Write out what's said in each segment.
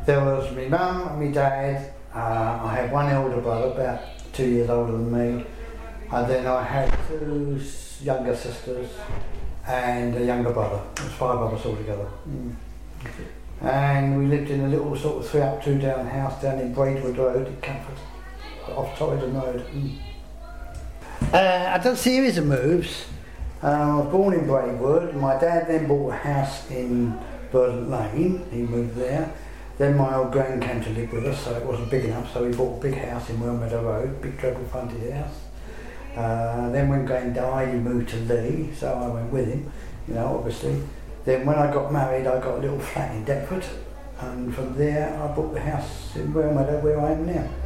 There was my mum and my dad. I had one elder brother, about 2 years older than me, and then I had 2 younger sisters and a younger brother. There was 5 of us all together. And we lived in a little sort of 3 up, 2 down house down in Braidwood Road in Camford, off Torrington Road. I've done a series of moves. I was born in Braidwood. My dad then bought a house in Verdant Lane. He moved there. Then my old gran came to live with us, so it wasn't big enough, so we bought a big house in Wellmeadow Road, big treble fronted house. Then when Gran died, he moved to Lee, so I went with him, obviously. Then when I got married, I got a little flat in Deptford, and from there I bought the house in Wellmeadow where I am now.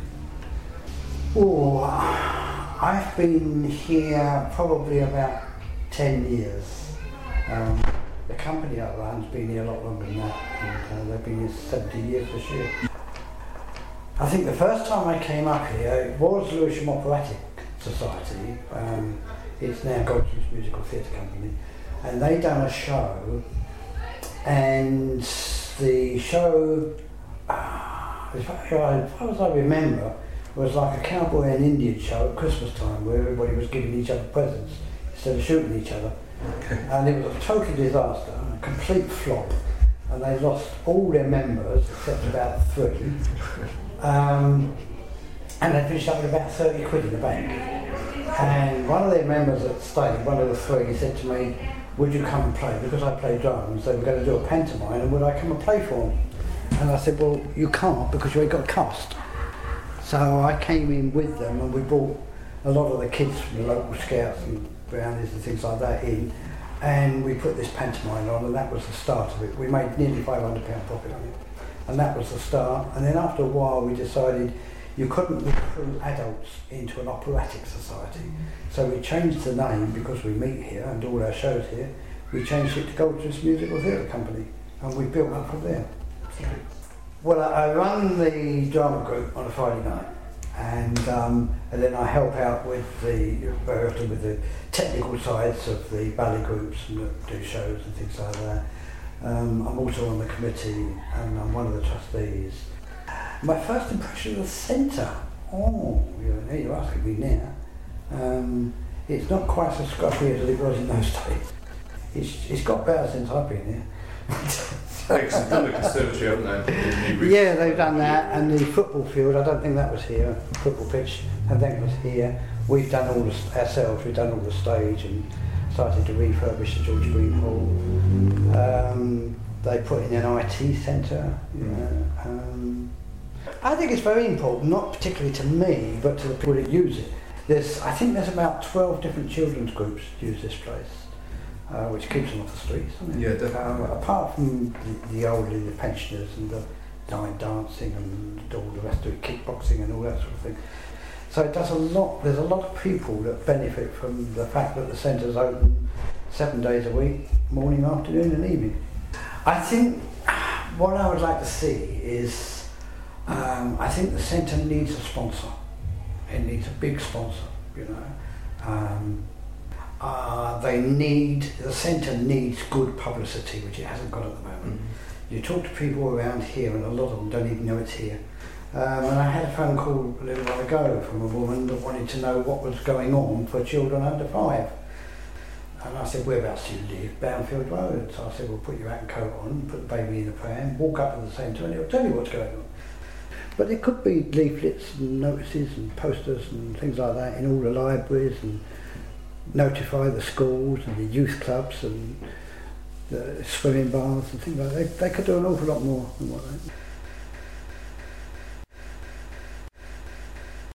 Oh, I've been here probably about 10 years. The company I run's been here a lot longer than that, and they've been here 70 years this year. I think the first time I came up here, it was Lewisham Operatic Society. It's now Goldsmiths Musical Theatre Company, and they done a show, and the show, as far as I remember, was like a cowboy and Indian show at Christmas time, where everybody was giving each other presents instead of shooting each other. And it was a total disaster, a complete flop, and they lost all their members except about 3. And they finished up with about 30 quid in the bank. And one of their members that stayed, one of the 3, said to me, would you come and play? Because I play drums, they were going to do a pantomime, and would I come and play for them? And I said, well, you can't because you ain't got a cast. So I came in with them, and we brought a lot of the kids from the local scouts and brownies and things like that in, and we put this pantomime on, and that was the start of it. We made nearly £500 profit on it, and that was the start. And then after a while we decided you couldn't recruit adults into an operatic society, so we changed the name because we meet here and do all our shows here. We changed it to Goldsmiths Musical Theatre Company, and we built up from there. Well, I run the drama group on a Friday night, and then I help out with very often with the technical sides of the ballet groups and do shows and things like that. I'm also on the committee, and I'm one of the trustees. My first impression of the centre, you're asking me now. It's not quite so scruffy as it was in those days. It's got better since I've been here. They've done the conservatory, haven't they? Yeah, they've done that, and the football field, I don't think that was here, football pitch, I think it was here. We've done all this ourselves, we've done all the stage and started to refurbish the George Green Hall. They put in an IT centre, I think it's very important, not particularly to me, but to the people that use it. I think there's about 12 different children's groups use this place. Which keeps them off the streets, doesn't it? Yeah, definitely. Apart from the pensioners and the line dancing and all the rest of it, kickboxing and all that sort of thing. So it does a lot. There's a lot of people that benefit from the fact that the centre's open 7 days a week, morning, afternoon and evening. I think what I would like to see is, I think the centre needs a sponsor. It needs a big sponsor, the centre needs good publicity, which it hasn't got at the moment. You talk to people around here, and a lot of them don't even know it's here. And I had a phone call a little while ago from a woman that wanted to know what was going on for children under 5. And I said, whereabouts do you live? Boundfield Road. So I said, well, put your hat and coat on, put the baby in the pram, walk up to the centre, and it'll tell you what's going on. But there could be leaflets and notices and posters and things like that in all the libraries, and notify the schools and the youth clubs and the swimming baths and things like that. They could do an awful lot more than what they